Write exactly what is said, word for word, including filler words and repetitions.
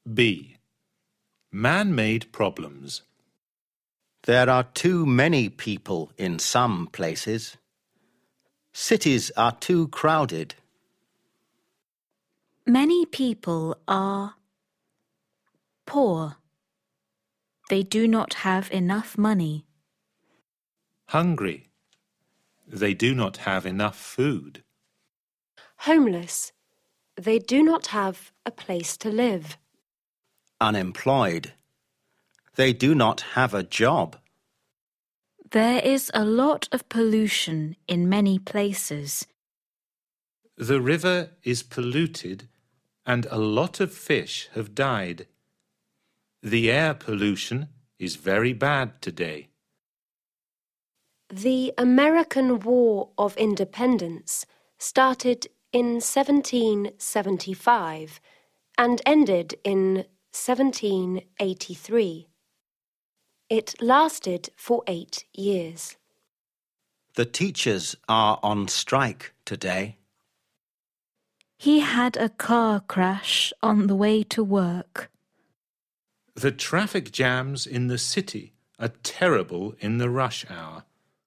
B. Man-made problems. There are too many people in some places. Cities are too crowded. Many people are poor. They do not have enough money. Hungry. They do not have enough food. Homeless. They do not have a place to live. Unemployed. They do not have a job. There is a lot of pollution in many places. The river is polluted and a lot of fish have died. The air pollution is very bad today. The American War of Independence started in seventeen seventy-five and ended in seventeen eighty-three. It lasted for eight years. The teachers are on strike today. He had a car crash on the way to work. The traffic jams in the city are terrible in the rush hour.